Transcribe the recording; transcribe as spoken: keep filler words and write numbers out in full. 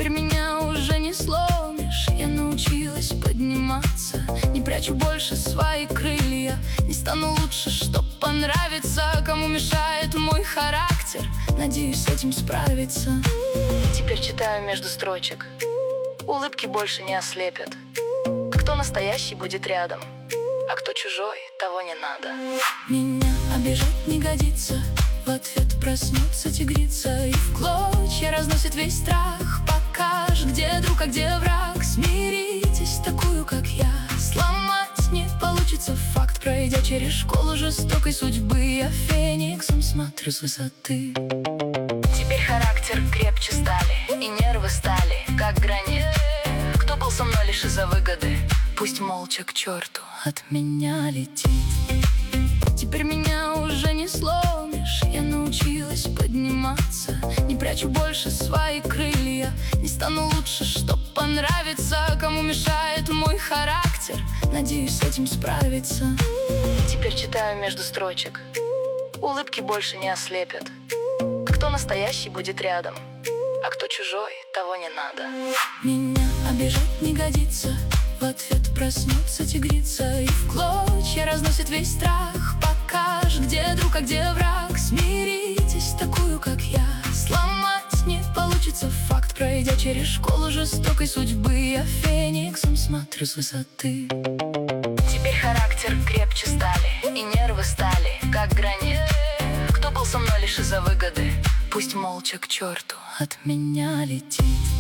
Теперь меня уже не сломишь. Я научилась подниматься, не прячу больше свои крылья. Не стану лучше, чтоб понравиться. Кому мешает мой характер, надеюсь с этим справиться. Теперь читаю между строчек, улыбки больше не ослепят. Кто настоящий будет рядом, а кто чужой, того не надо. Меня обижать не годится, в ответ проснется тигрица и в клочья разносит весь страх. Покажешь, где друг, а где враг. Смиритесь, такую, как я, сломать не получится факт. Пройдя через школу жестокой судьбы, я фениксом смотрю с высоты. Теперь характер крепче стали, и нервы стали, как гранит. Кто был со мной лишь из-за выгоды, пусть молча к черту от меня летит. Теперь меня уже не сломишь. Я научилась подниматься, не прячу больше свои крылья. Не стану лучше, чтоб понравиться. Кому мешает мой характер, надеюсь с этим справиться. Теперь читаю между строчек, улыбки больше не ослепят. Кто настоящий будет рядом, а кто чужой, того не надо. Меня обижать не годится, в ответ проснется тигрица и в клочья разносит весь страх. Покажешь, где друг, а где враг. Смиритесь, такую, как я, сломать не получится факт. Пройдя через школу жестокой судьбы, я фениксом смотрю с высоты. Теперь характер крепче стали, и нервы стали, как гранит. Кто был со мной лишь из-за выгоды, пусть молча к черту от меня летит.